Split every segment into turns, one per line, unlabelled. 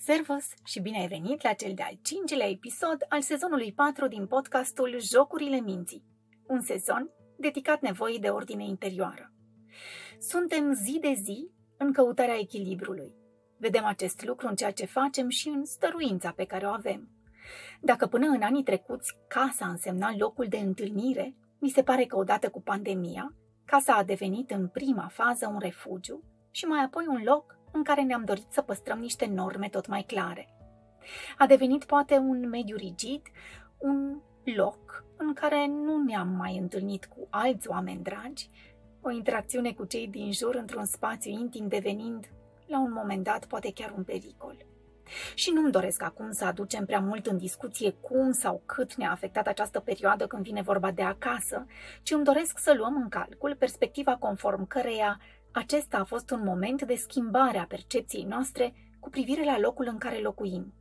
Servus și bine ai venit la cel de-al 5-lea episod al sezonului 4 din podcastul Jocurile Minții, un sezon dedicat nevoii de ordine interioară. Suntem zi de zi în căutarea echilibrului. Vedem acest lucru în ceea ce facem și în stăruința pe care o avem. Dacă până în anii trecuți casa însemna locul de întâlnire, mi se pare că odată cu pandemia, casa a devenit în prima fază un refugiu și mai apoi un loc în care ne-am dorit să păstrăm niște norme tot mai clare. A devenit poate un mediu rigid, un loc în care nu ne-am mai întâlnit cu alți oameni dragi, o interacțiune cu cei din jur într-un spațiu intim devenind, la un moment dat, poate chiar un pericol. Și nu-mi doresc acum să aducem prea mult în discuție cum sau cât ne-a afectat această perioadă când vine vorba de acasă, ci îmi doresc să luăm în calcul perspectiva conform căreia acesta a fost un moment de schimbare a percepției noastre cu privire la locul în care locuim.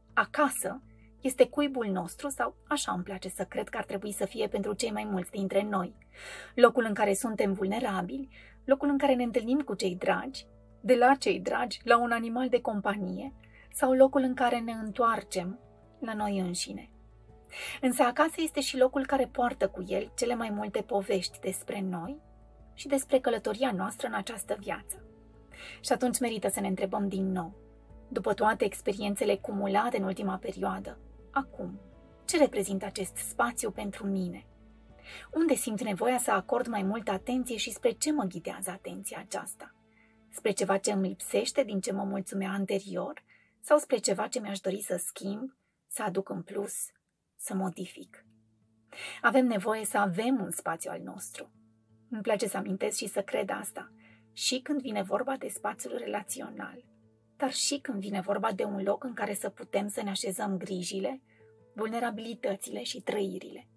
Acasă este cuibul nostru sau așa îmi place să cred că ar trebui să fie pentru cei mai mulți dintre noi. Locul în care suntem vulnerabili, locul în care ne întâlnim cu cei dragi, de la cei dragi la un animal de companie sau locul în care ne întoarcem la noi înșine. Însă acasă este și locul care poartă cu el cele mai multe povești despre noi și despre călătoria noastră în această viață. Și atunci merită să ne întrebăm din nou, după toate experiențele cumulate în ultima perioadă, acum, ce reprezintă acest spațiu pentru mine? Unde simt nevoia să acord mai multă atenție și spre ce mă ghidează atenția aceasta? Spre ceva ce îmi lipsește din ce mă mulțumea anterior sau spre ceva ce mi-aș dori să schimb, să aduc în plus, să modific? Avem nevoie să avem un spațiu al nostru. Îmi place să amintesc și să cred asta, și când vine vorba de spațiul relațional, dar și când vine vorba de un loc în care să putem să ne așezăm grijile, vulnerabilitățile și trăirile.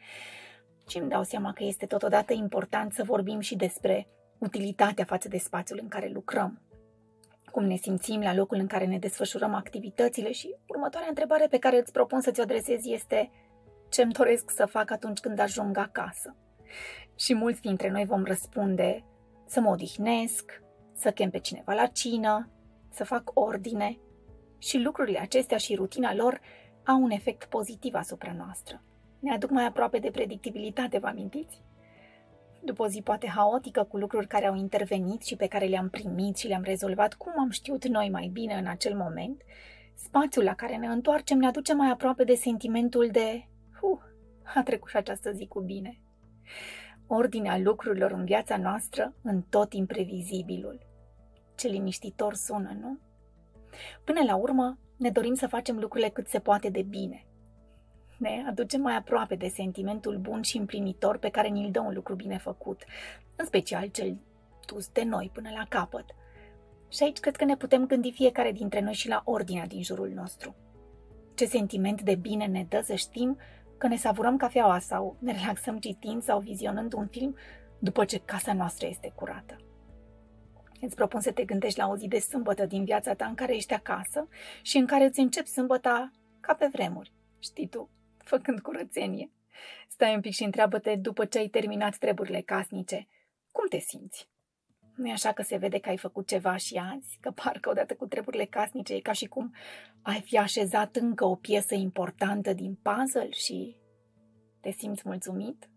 Și îmi dau seama că este totodată important să vorbim și despre utilitatea față de spațiul în care lucrăm, cum ne simțim la locul în care ne desfășurăm activitățile și următoarea întrebare pe care îți propun să ți-o adresezi este: ce-mi doresc să fac atunci când ajung acasă? Și mulți dintre noi vom răspunde: să mă odihnesc, să chem pe cineva la cină, să fac ordine. Și lucrurile acestea și rutina lor au un efect pozitiv asupra noastră. Ne aduc mai aproape de predictibilitate, vă amintiți? După o zi poate haotică cu lucruri care au intervenit și pe care le-am primit și le-am rezolvat cum am știut noi mai bine în acel moment, spațiul la care ne întoarcem ne aduce mai aproape de sentimentul de a trecut și această zi cu bine. Ordinea lucrurilor în viața noastră în tot imprevizibilul. Ce liniștitor sună, nu? Până la urmă, ne dorim să facem lucrurile cât se poate de bine. Ne aducem mai aproape de sentimentul bun și împlinitor pe care ni-l dă un lucru bine făcut, în special cel dus de noi până la capăt. Și aici cred că ne putem gândi fiecare dintre noi și la ordinea din jurul nostru. Ce sentiment de bine ne dă să știm că ne savurăm cafeaua sau ne relaxăm citind sau vizionând un film după ce casa noastră este curată. Îți propun să te gândești la o zi de sâmbătă din viața ta în care ești acasă și în care îți începi sâmbăta ca pe vremuri, știi tu, făcând curățenie. Stai un pic și întreabă-te după ce ai terminat treburile casnice, cum te simți? Nu e așa că se vede că ai făcut ceva și azi, că parcă odată cu treburile casnice e ca și cum ai fi așezat încă o piesă importantă din puzzle și te simți mulțumit?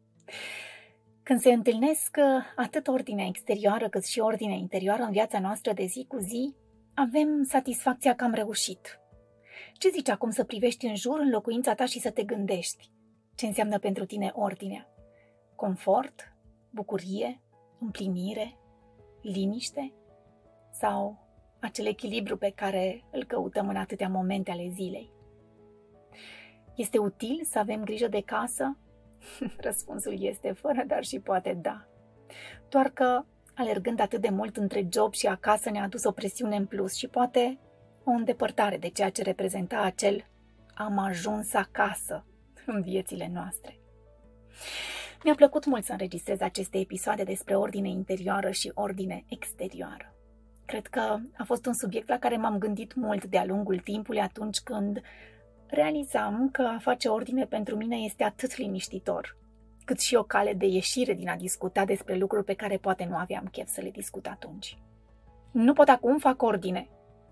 Când se întâlnesc atât ordinea exterioară cât și ordinea interioară în viața noastră de zi cu zi, avem satisfacția că am reușit. Ce zici acum să privești în jur în locuința ta și să te gândești? Ce înseamnă pentru tine ordinea? Confort? Bucurie? Împlinire? Liniște? Sau acel echilibru pe care îl căutăm în atâtea momente ale zilei? Este util să avem grijă de casă? Răspunsul este fără dar și poate da. Doar că, alergând atât de mult între job și acasă, ne-a adus o presiune în plus și poate o îndepărtare de ceea ce reprezenta acel am ajuns acasă în viețile noastre. Mi-a plăcut mult să înregistrez aceste episoade despre ordine interioară și ordine exterioară. Cred că a fost un subiect la care m-am gândit mult de-a lungul timpului atunci când realizam că a face ordine pentru mine este atât liniștitor, cât și o cale de ieșire din a discuta despre lucruri pe care poate nu aveam chef să le discut atunci. Nu pot acum, fac ordine.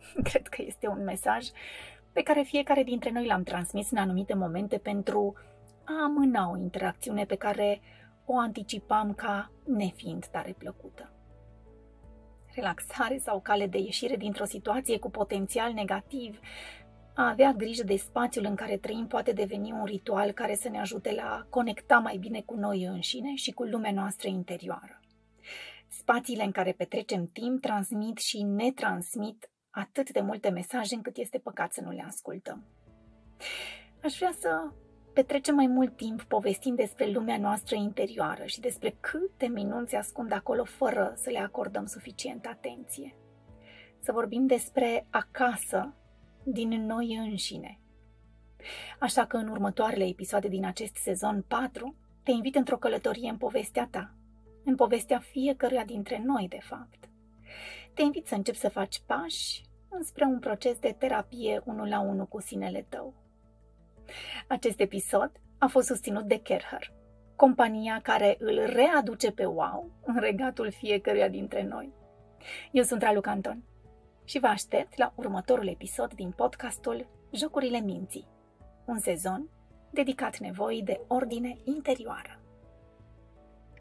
Cred că este un mesaj pe care fiecare dintre noi l-am transmis în anumite momente pentru a amâna o interacțiune pe care o anticipam ca nefiind tare plăcută. Relaxare sau cale de ieșire dintr-o situație cu potențial negativ, a avea grijă de spațiul în care trăim poate deveni un ritual care să ne ajute la a conecta mai bine cu noi înșine și cu lumea noastră interioară. Spațiile în care petrecem timp transmit și ne transmit atât de multe mesaje încât este păcat să nu le ascultăm. Aș vrea să petrecem mai mult timp povestind despre lumea noastră interioară și despre câte minuni se ascund acolo fără să le acordăm suficientă atenție. Să vorbim despre acasă din noi înșine. Așa că în următoarele episoade din acest sezon 4 te invit într-o călătorie în povestea ta, în povestea fiecăruia dintre noi, de fapt. Te invit să începi să faci pași înspre un proces de terapie 1-la-1 cu sinele tău. Acest episod a fost susținut de Kerher, compania care îl readuce pe wow în regatul fiecăruia dintre noi. Eu sunt Raluca Anton și vă aștept la următorul episod din podcastul Jocurile minții, un sezon dedicat nevoii de ordine interioară.